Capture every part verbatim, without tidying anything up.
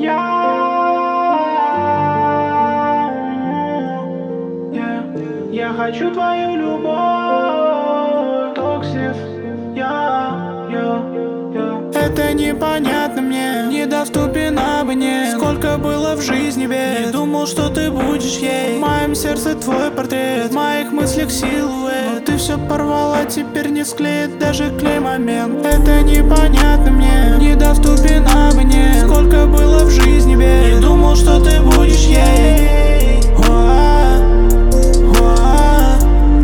Я, я, я хочу твою любовь, токсис. Я, я, я. Это непонятно мне, недоступен обне. Сколько было в жизни бед, не думал, что ты будешь ей. В моем сердце твой портрет, в моих мыслях силуэт. Ты все порвала, теперь не склеит даже клей момент. Это непонятно мне, недоступен обне. Сколько было в жизни бед, не думал, что ты будешь ей. Уа, уа,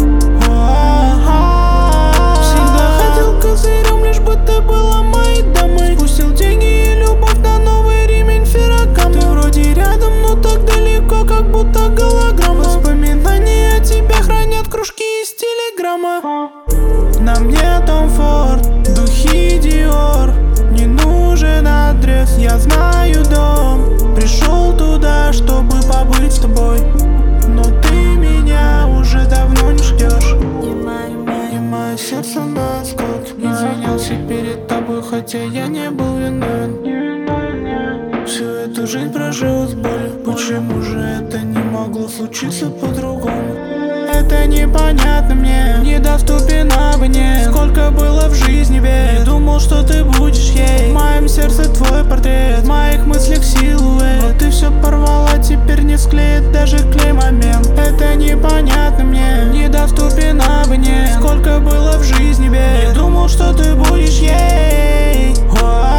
уа. Всегда хотел козырем, лишь бы ты была моей дамой. Спустил деньги и любовь на новый ремень Феррагам. Ты вроде рядом, но так далеко, как будто голограмма. Воспоминания о тебе хранят кружки из телеграмма. На мне Том Форд, духи Диор. Не нужен адрес, я знаю дом. Пришел туда, чтобы побыть с тобой, но ты меня уже давно не ждешь. И мое сердце на осколки. Извинялся перед тобой, хотя я не был виновен. Всю эту жизнь прожил с болью. Почему же это не могло случиться по-другому? Это непонятно мне, недоступен обне. Сколько было в жизни бед, не думал, что ты будешь ей. В моем сердце твой портрет, в моих мыслях силуэт. Но ты все порвала, теперь не склеит даже клей момент. Это непонятно мне, недоступен обне. Сколько было в жизни бед, не думал, что ты будешь ей. Уа.